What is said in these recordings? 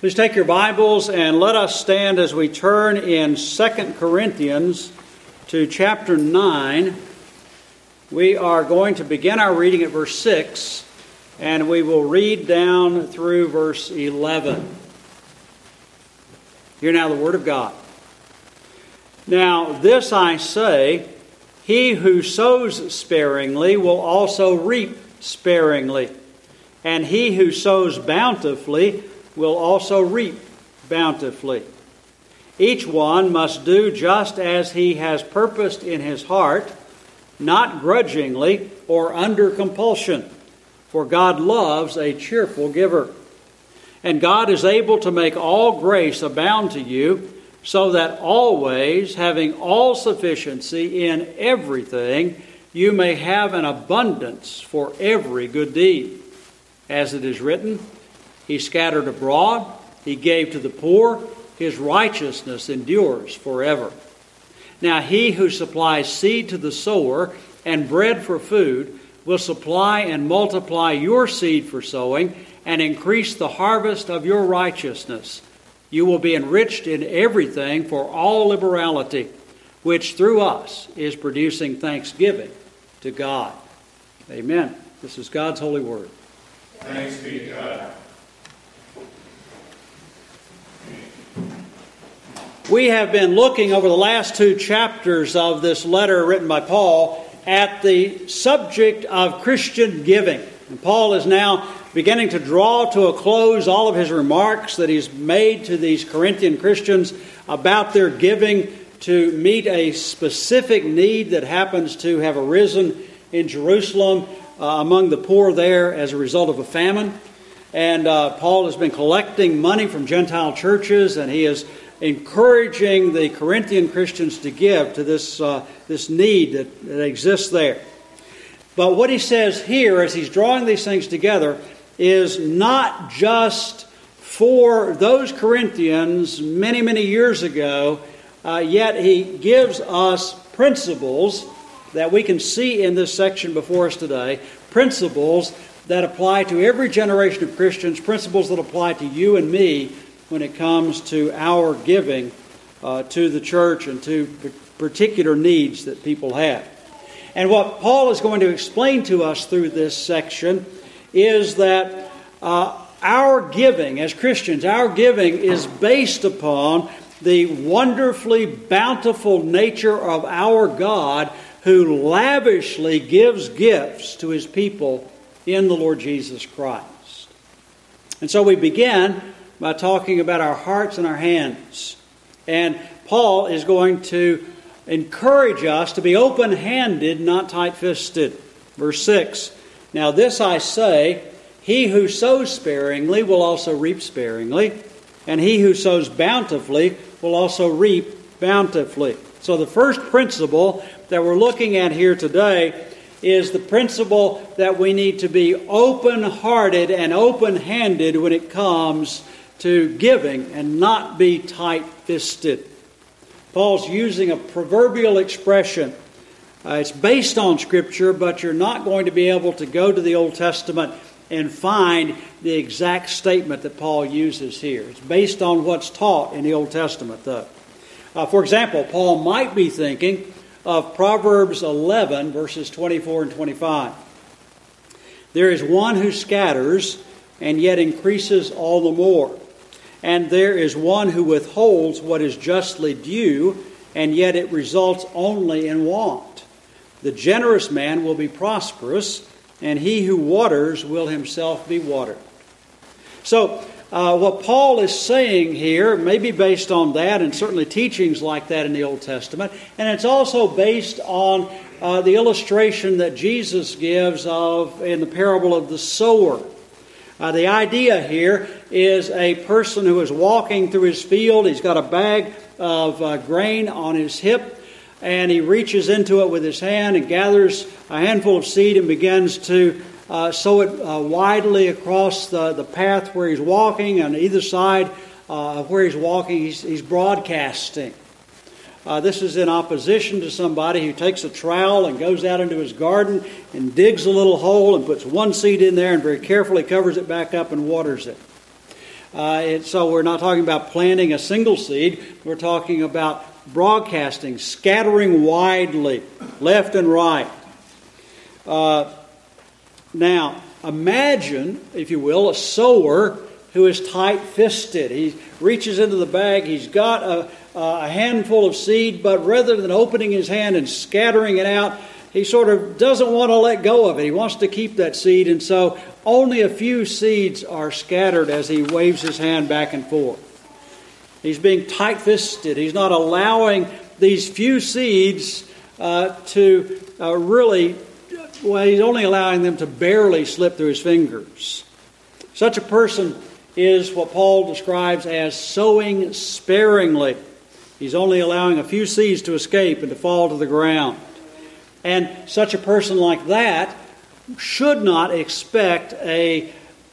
Please take your Bibles and let us stand as we turn in 2 Corinthians to chapter 9. We are going to begin our reading at verse 6, and we will read down through verse 11. Hear now the word of God. Now this I say, he who sows sparingly will also reap sparingly, and he who sows bountifully will also reap bountifully. Each one must do just as he has purposed in his heart, not grudgingly or under compulsion, for God loves a cheerful giver. And God is able to make all grace abound to you, so that always, having all sufficiency in everything, you may have an abundance for every good deed. As it is written, He scattered abroad, He gave to the poor, His righteousness endures forever. Now He who supplies seed to the sower and bread for food will supply and multiply your seed for sowing and increase the harvest of your righteousness. You will be enriched in everything for all liberality, which through us is producing thanksgiving to God. Amen. This is God's holy word. Thanks be to God. We have been looking over the last two chapters of this letter written by Paul at the subject of Christian giving. And Paul is now beginning to draw to a close all of his remarks that he's made to these Corinthian Christians about their giving to meet a specific need that happens to have arisen in Jerusalem among the poor there as a result of a famine. And Paul has been collecting money from Gentile churches, and he is encouraging the Corinthian Christians to give to this need that exists there. But what he says here as he's drawing these things together is not just for those Corinthians many, many years ago, yet he gives us principles that we can see in this section before us today, principles that apply to every generation of Christians, principles that apply to you and me when it comes to our giving to the church and to particular needs that people have. And what Paul is going to explain to us through this section is that our giving as Christians, our giving is based upon the wonderfully bountiful nature of our God, who lavishly gives gifts to His people in the Lord Jesus Christ. And so we begin by talking about our hearts and our hands. And Paul is going to encourage us to be open-handed, not tight-fisted. Verse 6, Now this I say, he who sows sparingly will also reap sparingly, and he who sows bountifully will also reap bountifully. So the first principle that we're looking at here today is the principle that we need to be open-hearted and open-handed when it comes to giving and not be tight-fisted. Paul's using a proverbial expression. It's based on Scripture, but you're not going to be able to go to the Old Testament and find the exact statement that Paul uses here. It's based on what's taught in the Old Testament, though. For example, Paul might be thinking of Proverbs 11, verses 24 and 25. There is one who scatters and yet increases all the more. And there is one who withholds what is justly due, and yet it results only in want. The generous man will be prosperous, and he who waters will himself be watered. So, what Paul is saying here may be based on that, and certainly teachings like that in the Old Testament. And it's also based on the illustration that Jesus gives of in the parable of the sower. The idea here is a person who is walking through his field. He's got a bag of grain on his hip, and he reaches into it with his hand and gathers a handful of seed and begins to sow it widely across the path where he's walking. On either side of where he's walking, he's broadcasting. This is in opposition to somebody who takes a trowel and goes out into his garden and digs a little hole and puts one seed in there and very carefully covers it back up and waters it. So we're not talking about planting a single seed. We're talking about broadcasting, scattering widely, left and right. Now, imagine, if you will, a sower who is tight-fisted. He reaches into the bag. He's got a handful of seed, but rather than opening his hand and scattering it out, he sort of doesn't want to let go of it. He wants to keep that seed, and so only a few seeds are scattered as he waves his hand back and forth. He's being tight-fisted. He's not allowing these few seeds to really, well, he's only allowing them to barely slip through his fingers. Such a person is what Paul describes as sowing sparingly. He's only allowing a few seeds to escape and to fall to the ground. And such a person like that should not expect an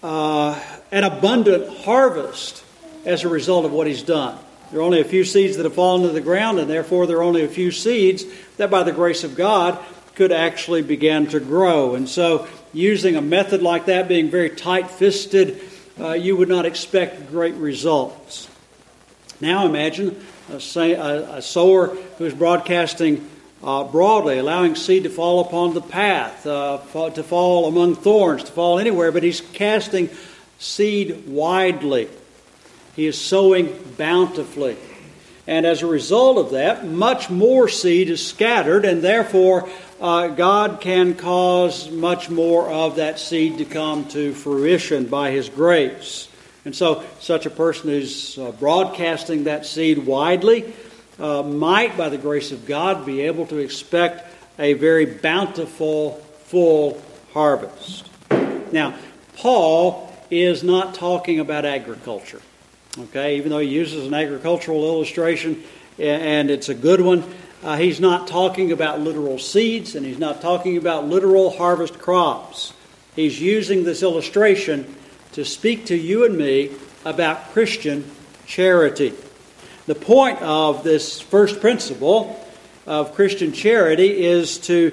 abundant harvest as a result of what he's done. There are only a few seeds that have fallen to the ground, and therefore there are only a few seeds that by the grace of God could actually begin to grow. And so using a method like that, being very tight-fisted, you would not expect great results. Now imagine a sower who is broadcasting broadly, allowing seed to fall upon the path, to fall among thorns, to fall anywhere, but he's casting seed widely. He is sowing bountifully. And as a result of that, much more seed is scattered, and therefore God can cause much more of that seed to come to fruition by His grace. And so such a person who's broadcasting that seed widely might, by the grace of God, be able to expect a very bountiful, full harvest. Now, Paul is not talking about agriculture. Okay, even though he uses an agricultural illustration, and it's a good one, he's not talking about literal seeds, and he's not talking about literal harvest crops. He's using this illustration to speak to you and me about Christian charity. The point of this first principle of Christian charity is the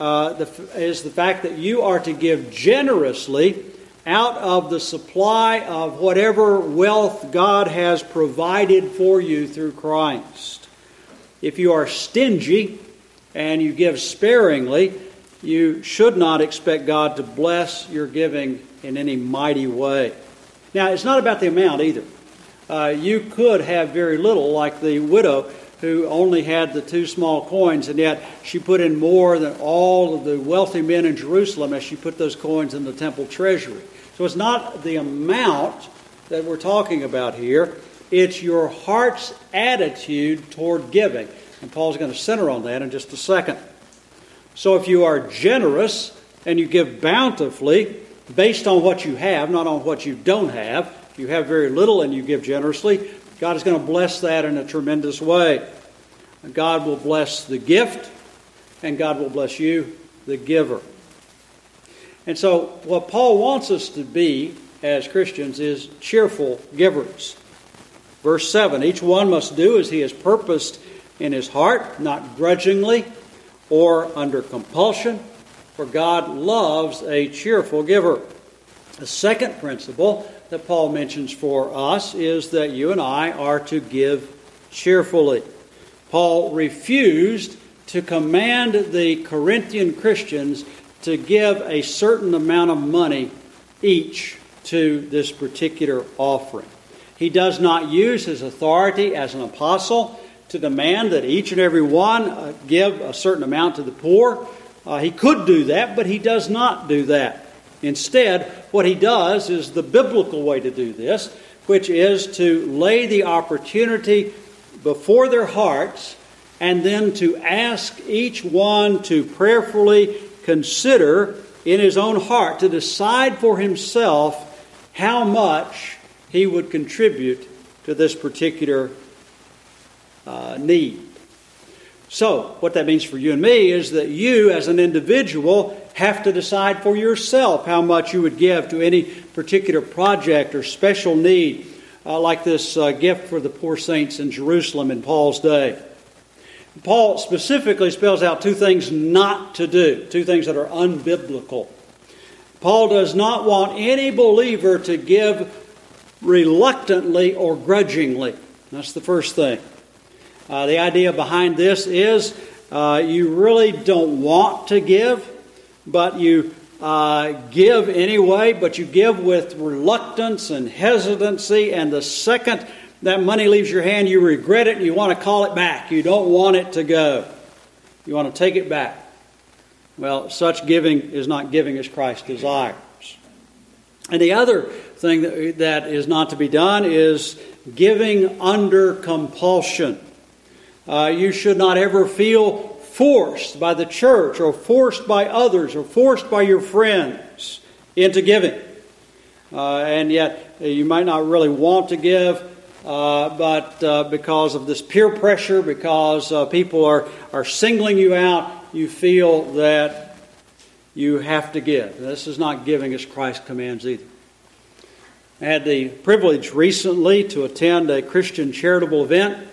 fact that you are to give generously out of the supply of whatever wealth God has provided for you through Christ. If you are stingy and you give sparingly, you should not expect God to bless your giving in any mighty way. Now, it's not about the amount either. You could have very little, like the widow who only had the 2 small coins, and yet she put in more than all of the wealthy men in Jerusalem as she put those coins in the temple treasury. So it's not the amount that we're talking about here. It's your heart's attitude toward giving. And Paul's going to center on that in just a second. So if you are generous and you give bountifully based on what you have, not on what you don't have, if you have very little and you give generously, God is going to bless that in a tremendous way. God will bless the gift, and God will bless you, the giver. And so what Paul wants us to be as Christians is cheerful givers. Verse 7, each one must do as he has purposed in his heart, not grudgingly or under compulsion, for God loves a cheerful giver. The second principle that Paul mentions for us is that you and I are to give cheerfully. Paul refused to command the Corinthian Christians to give a certain amount of money each to this particular offering. He does not use his authority as an apostle to demand that each and every one give a certain amount to the poor. He could do that, but he does not do that. Instead, what he does is the biblical way to do this, which is to lay the opportunity before their hearts and then to ask each one to prayerfully consider in his own heart, to decide for himself how much he would contribute to this particular need. So, what that means for you and me is that you, as an individual, have to decide for yourself how much you would give to any particular project or special need, like this gift for the poor saints in Jerusalem in Paul's day. Paul specifically spells out 2 things not to do, 2 things that are unbiblical. Paul does not want any believer to give reluctantly or grudgingly. That's the first thing. The idea behind this is you really don't want to give, but you give anyway, but you give with reluctance and hesitancy, and the second that money leaves your hand, you regret it and you want to call it back. You don't want it to go. You want to take it back. Well, such giving is not giving as Christ desires. And the other thing that is not to be done is giving under compulsion. You should not ever feel forced by the church or forced by others or forced by your friends into giving. And yet you might not really want to give, but because of this peer pressure, because people are singling you out, you feel that you have to give. This is not giving as Christ commands either. I had the privilege recently to attend a Christian charitable event.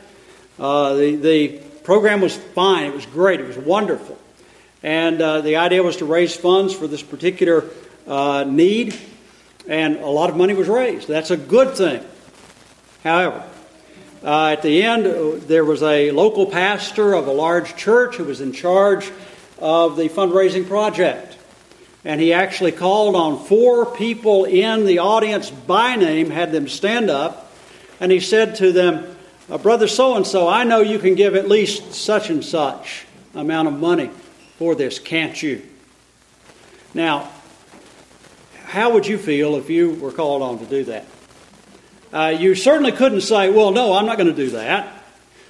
The program was fine. It was great. It was wonderful. And the idea was to raise funds for this particular need. And a lot of money was raised. That's a good thing. However, at the end, there was a local pastor of a large church who was in charge of the fundraising project. And he actually called on 4 people in the audience by name, had them stand up, and he said to them, Brother so-and-so, I know you can give at least such and such amount of money for this, can't you? Now, how would you feel if you were called on to do that? You certainly couldn't say, well, no, I'm not going to do that,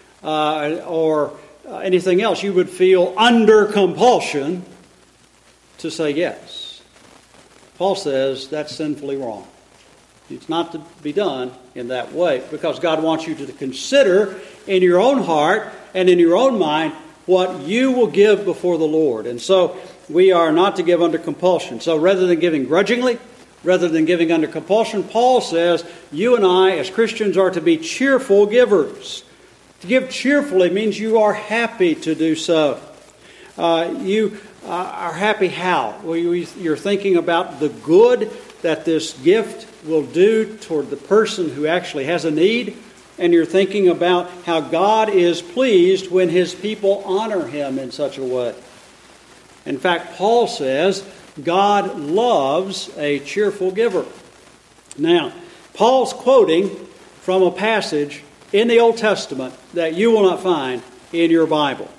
or anything else. You would feel under compulsion to say yes. Paul says that's sinfully wrong. It's not to be done in that way, because God wants you to consider in your own heart and in your own mind what you will give before the Lord. And so we are not to give under compulsion. So rather than giving grudgingly, rather than giving under compulsion, Paul says you and I as Christians are to be cheerful givers. To give cheerfully means you are happy to do so. You are happy how? Well, you're thinking about the good that this gift will do toward the person who actually has a need, and you're thinking about how God is pleased when His people honor Him in such a way. In fact, Paul says God loves a cheerful giver. Now, Paul's quoting from a passage in the Old Testament that you will not find in your Bible,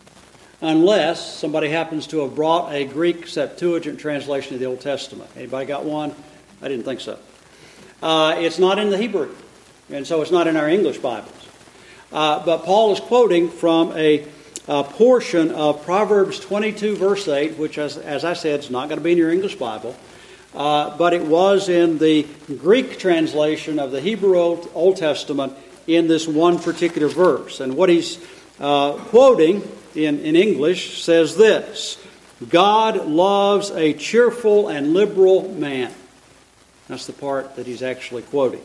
unless somebody happens to have brought a Greek Septuagint translation of the Old Testament. Anybody got one? I didn't think so. It's not in the Hebrew, and so it's not in our English Bibles. But Paul is quoting from a portion of Proverbs 22, verse 8, which, as I said, is not going to be in your English Bible, but it was in the Greek translation of the Hebrew Old Testament in this one particular verse. And what he's quoting in English says this: God loves a cheerful and liberal man. That's the part that he's actually quoting.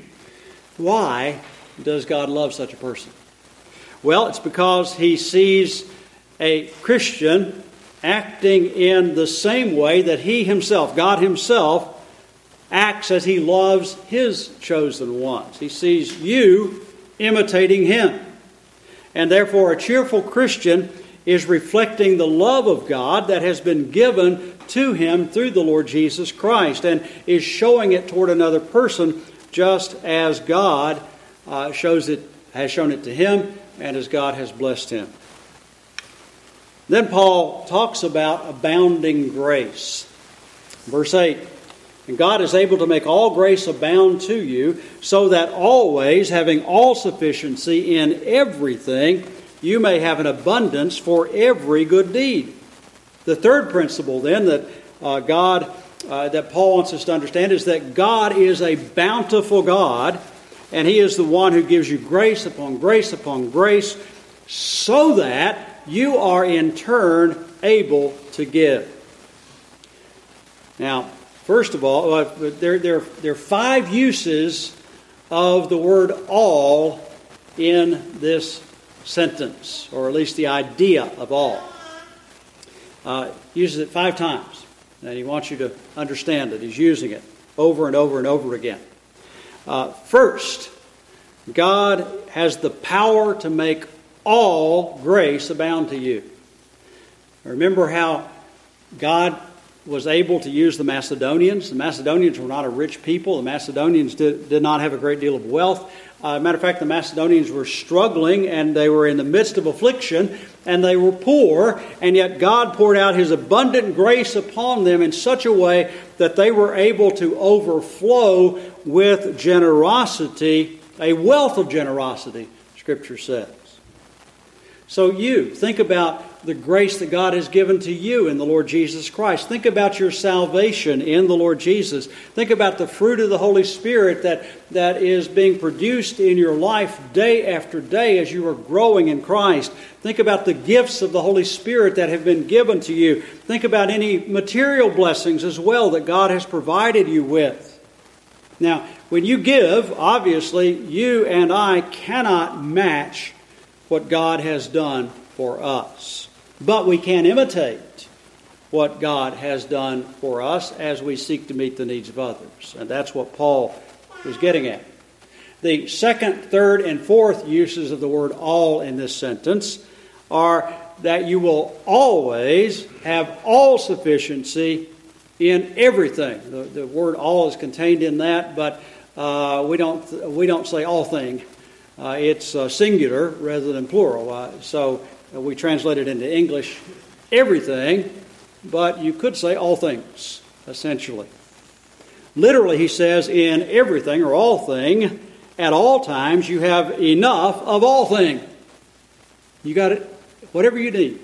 Why does God love such a person? Well, it's because He sees a Christian acting in the same way that He Himself, God Himself, acts as He loves His chosen ones. He sees you imitating Him. And therefore, a cheerful Christian is reflecting the love of God that has been given to him through the Lord Jesus Christ, and is showing it toward another person just as God has shown it to him, and as God has blessed him. Then Paul talks about abounding grace. Verse 8, and God is able to make all grace abound to you, so that always, having all sufficiency in everything, you may have an abundance for every good deed. The third principle then that that Paul wants us to understand is that God is a bountiful God, and He is the one who gives you grace upon grace upon grace, so that you are in turn able to give. Now, first of all, there are 5 uses of the word all in this sentence, or at least the idea of all. Uses it 5 times, and he wants you to understand that he's using it over and over and over again. First, God has the power to make all grace abound to you. Remember how God was able to use the Macedonians. The Macedonians were not a rich people. The Macedonians did not have a great deal of wealth. Matter of fact, the Macedonians were struggling and they were in the midst of affliction and they were poor, and yet God poured out His abundant grace upon them in such a way that they were able to overflow with generosity, a wealth of generosity, Scripture says. So you, think about the grace that God has given to you in the Lord Jesus Christ. Think about your salvation in the Lord Jesus. Think about the fruit of the Holy Spirit that is being produced in your life day after day as you are growing in Christ. Think about the gifts of the Holy Spirit that have been given to you. Think about any material blessings as well that God has provided you with. Now, when you give, obviously, you and I cannot match what God has done for us. But we can imitate what God has done for us as we seek to meet the needs of others. And that's what Paul is getting at. The second, third, and fourth uses of the word all in this sentence are that you will always have all sufficiency in everything. The word all is contained in that, but we don't say all thing. It's singular rather than plural. So we translate it into English, everything, but you could say all things, essentially. Literally, he says, in everything or all thing, at all times, you have enough of all thing. You got it, whatever you need.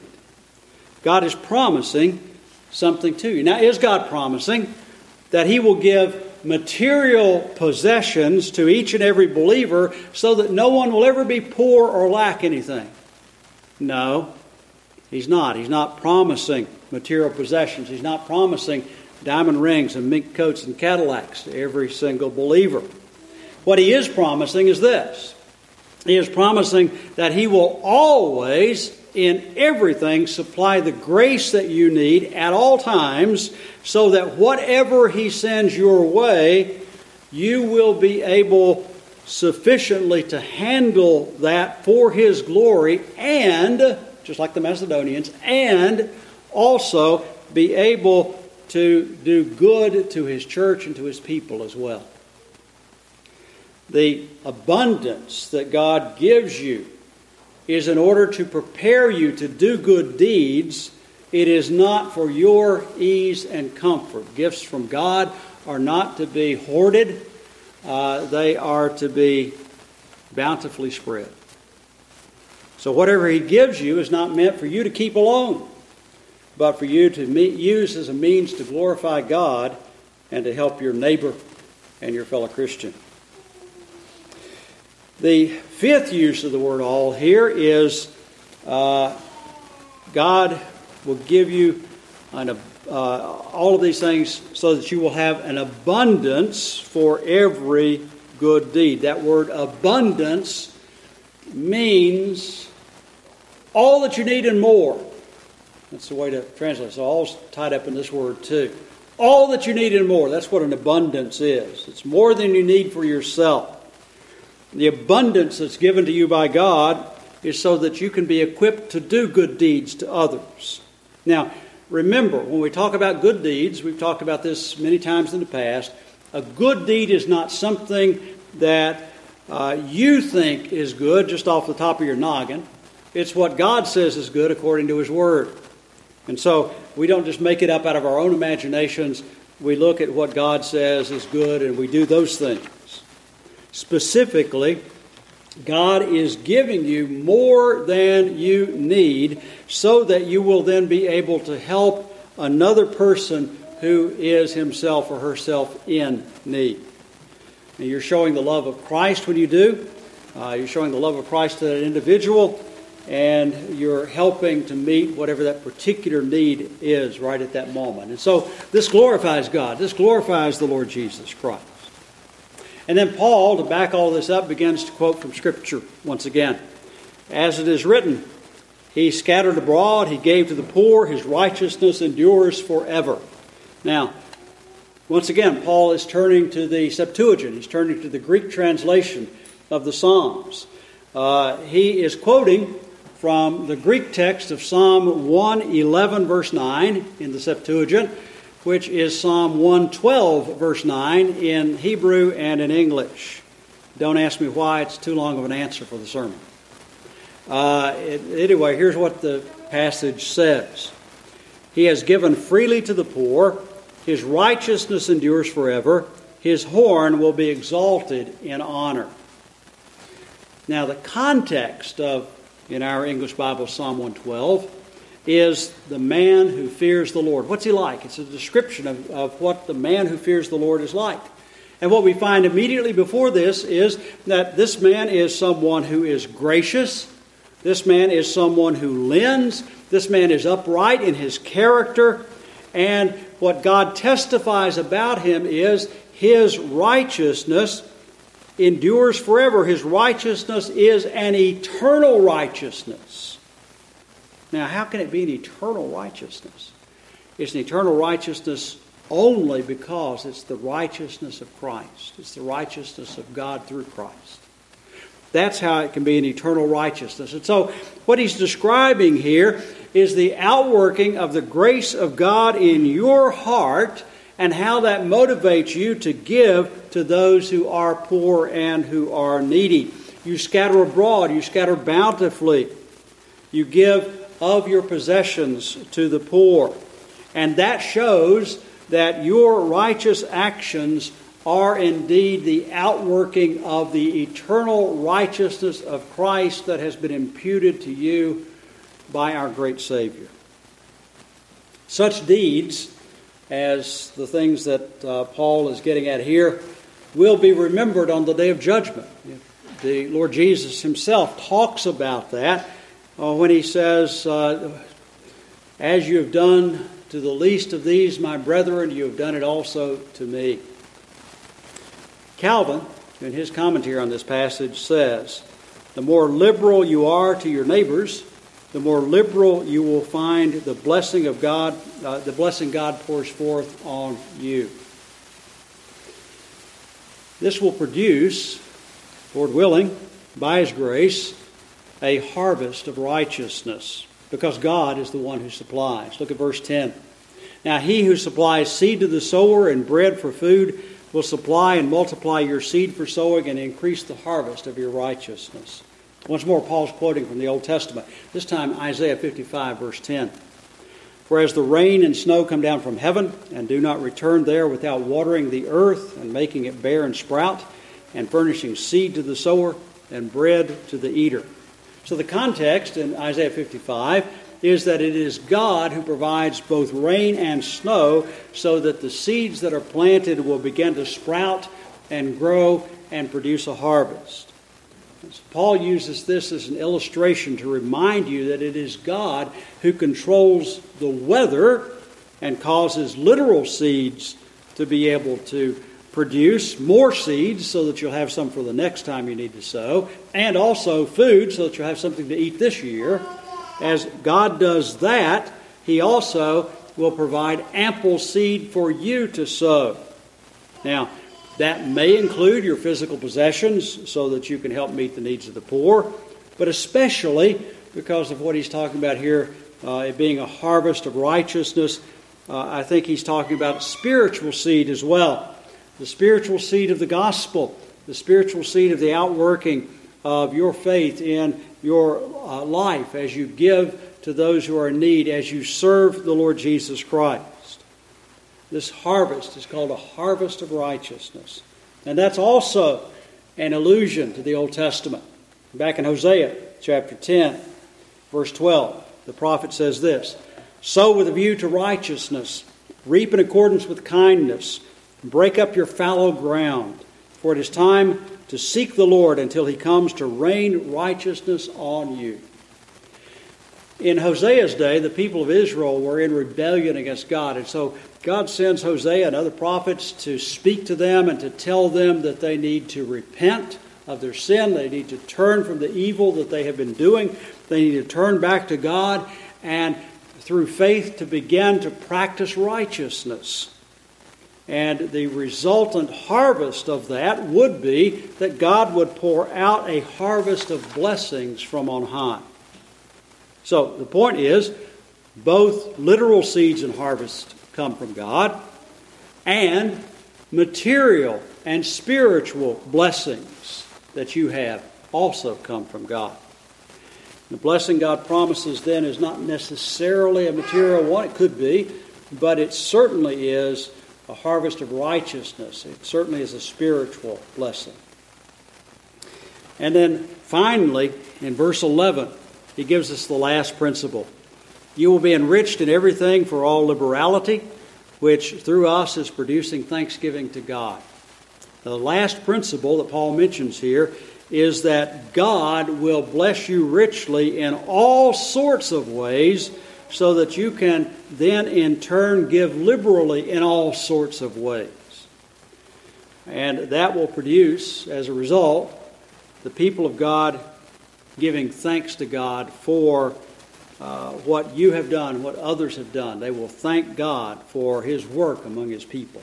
God is promising something to you. Now, is God promising that He will give material possessions to each and every believer so that no one will ever be poor or lack anything? No, He's not. He's not promising material possessions. He's not promising diamond rings and mink coats and Cadillacs to every single believer. What He is promising is this. He is promising that He will always, in everything, supply the grace that you need at all times, so that whatever He sends your way, you will be able sufficiently to handle that for His glory, and, just like the Macedonians, and also be able to do good to His church and to His people as well. The abundance that God gives you is in order to prepare you to do good deeds. It is not for your ease and comfort. Gifts from God are not to be hoarded. They are to be bountifully spread. So whatever He gives you is not meant for you to keep alone, but for you to use as a means to glorify God and to help your neighbor and your fellow Christian. The fifth use of the word all here is God will give you all of these things so that you will have an abundance for every good deed. That word abundance means all that you need and more. That's the way to translate it. So all's tied up in this word too. All that you need and more. That's what an abundance is. It's more than you need for yourself. The abundance that's given to you by God is so that you can be equipped to do good deeds to others. Now, remember, when we talk about good deeds, we've talked about this many times in the past, a good deed is not something that you think is good just off the top of your noggin. It's what God says is good according to His Word. And so we don't just make it up out of our own imaginations. We look at what God says is good and we do those things. Specifically, God is giving you more than you need so that you will then be able to help another person who is himself or herself in need. And you're showing the love of Christ when you do. You're showing the love of Christ to that individual, and you're helping to meet whatever that particular need is right at that moment. And so this glorifies God. This glorifies the Lord Jesus Christ. And then Paul, to back all this up, begins to quote from Scripture once again. As it is written, He scattered abroad, He gave to the poor, His righteousness endures forever. Now, Once again, Paul is turning to the Septuagint. He's turning to the Greek translation of the Psalms. He is quoting from the Greek text of Psalm 111, verse 9 in the Septuagint, which is Psalm 112, verse 9 in Hebrew and in English. Don't ask me why. It's too long of an answer for the sermon. Anyway, here's what the passage says. He has given freely to the poor. His righteousness endures forever. His horn will be exalted in honor. Now, the context of, in our English Bible, Psalm 112, is the man who fears the Lord. What's he like? It's a description of what the man who fears the Lord is like. And what we find immediately before this is that this man is someone who is gracious. This man is someone who lends. This man is upright in his character. And what God testifies about him is his righteousness endures forever. His righteousness is an eternal righteousness. Now, how can it be an eternal righteousness? It's an eternal righteousness only because it's the righteousness of Christ. It's the righteousness of God through Christ. That's how it can be an eternal righteousness. And so what he's describing here is the outworking of the grace of God in your heart and how that motivates you to give to those who are poor and who are needy. You scatter abroad, you scatter bountifully. You give of your possessions to the poor. And that shows that your righteous actions are indeed the outworking of the eternal righteousness of Christ that has been imputed to you by our great Savior. Such deeds, as the things that Paul is getting at here, will be remembered on the day of judgment. The Lord Jesus himself talks about that when he says, as you have done to the least of these, my brethren, you have done it also to me. Calvin, in his commentary on this passage, says, the more liberal you are to your neighbors, the more liberal you will find the blessing of God, the blessing God pours forth on you. This will produce, Lord willing, by His grace, a harvest of righteousness, because God is the one who supplies. Look at verse 10. Now he who supplies seed to the sower and bread for food will supply and multiply your seed for sowing and increase the harvest of your righteousness. Once more, Paul's quoting from the Old Testament, this time Isaiah 55, verse 10. For as the rain and snow come down from heaven and do not return there without watering the earth and making it bear and sprout and furnishing seed to the sower and bread to the eater. So the context in Isaiah 55 is that it is God who provides both rain and snow so that the seeds that are planted will begin to sprout and grow and produce a harvest. So Paul uses this as an illustration to remind you that it is God who controls the weather and causes literal seeds to be able to produce more seeds so that you'll have some for the next time you need to sow, and also food so that you'll have something to eat this year. As God does that, He also will provide ample seed for you to sow. Now, that may include your physical possessions so that you can help meet the needs of the poor, but especially because of what he's talking about here, it being a harvest of righteousness, I think he's talking about spiritual seed as well. The spiritual seed of the gospel, the spiritual seed of the outworking of your faith in your life as you give to those who are in need, as you serve the Lord Jesus Christ. This harvest is called a harvest of righteousness. And that's also an allusion to the Old Testament. Back in Hosea chapter 10, verse 12, the prophet says this, sow with a view to righteousness, reap in accordance with kindness, break up your fallow ground, for it is time to seek the Lord until He comes to rain righteousness on you. In Hosea's day, the people of Israel were in rebellion against God, and so God sends Hosea and other prophets to speak to them and to tell them that they need to repent of their sin. They need to turn from the evil that they have been doing. They need to turn back to God and through faith to begin to practice righteousness. And the resultant harvest of that would be that God would pour out a harvest of blessings from on high. So the point is, both literal seeds and harvest come from God, and material and spiritual blessings that you have also come from God. The blessing God promises then is not necessarily a material one. It could be, but it certainly is a harvest of righteousness. It certainly is a spiritual blessing. And then finally, in verse 11, he gives us the last principle. You will be enriched in everything for all liberality, which through us is producing thanksgiving to God. The last principle that Paul mentions here is that God will bless you richly in all sorts of ways, so that you can then in turn give liberally in all sorts of ways. And that will produce, as a result, the people of God giving thanks to God for what you have done, what others have done. They will thank God for His work among His people.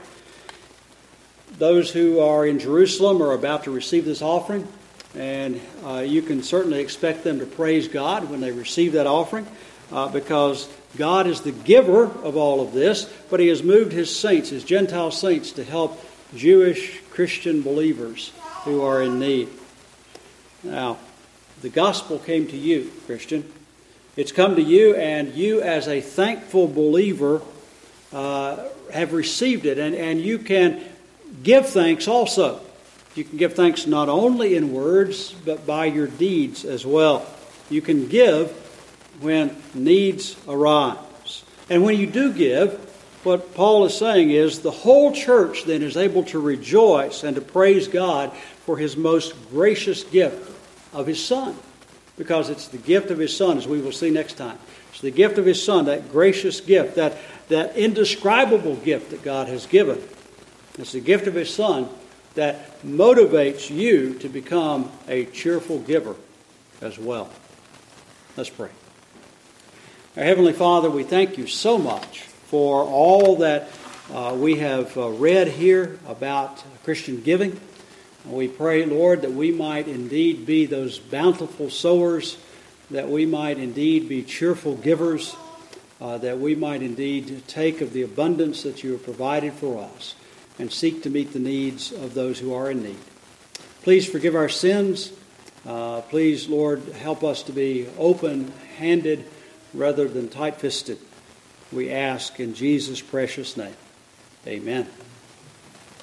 Those who are in Jerusalem are about to receive this offering, and you can certainly expect them to praise God when they receive that offering, because God is the giver of all of this, but He has moved His saints, His Gentile saints, to help Jewish Christian believers who are in need. Now, the gospel came to you, Christian. It's come to you, and you as a thankful believer have received it, and you can give thanks also. You can give thanks not only in words, but by your deeds as well. You can give when needs arise. And when you do give, what Paul is saying is the whole church then is able to rejoice and to praise God for His most gracious gift of His Son. Because it's the gift of His Son, as we will see next time. It's the gift of His Son, that gracious gift, that indescribable gift that God has given. It's the gift of His Son that motivates you to become a cheerful giver as well. Let's pray. Our Heavenly Father, we thank You so much for all that we have read here about Christian giving. We pray, Lord, that we might indeed be those bountiful sowers, that we might indeed be cheerful givers, that we might indeed take of the abundance that You have provided for us and seek to meet the needs of those who are in need. Please forgive our sins. Please, Lord, help us to be open-handed rather than tight-fisted. We ask in Jesus' precious name. Amen.